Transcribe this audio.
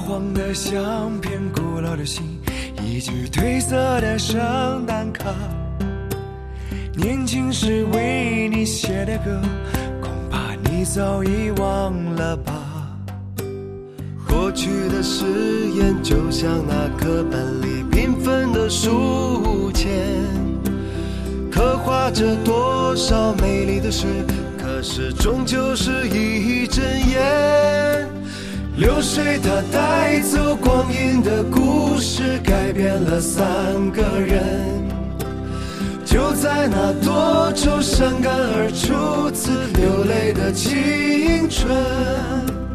黄的相片，古老的信，一句褪色的圣诞卡，年轻时为你写的歌，恐怕你早已忘了吧。 过去的誓言就像那课本里缤纷的书签，刻画着多少美丽的事，可是终究是一阵烟。流水它带走光阴的故事，改变了3个人，就在那多愁善感而初次流泪的青春。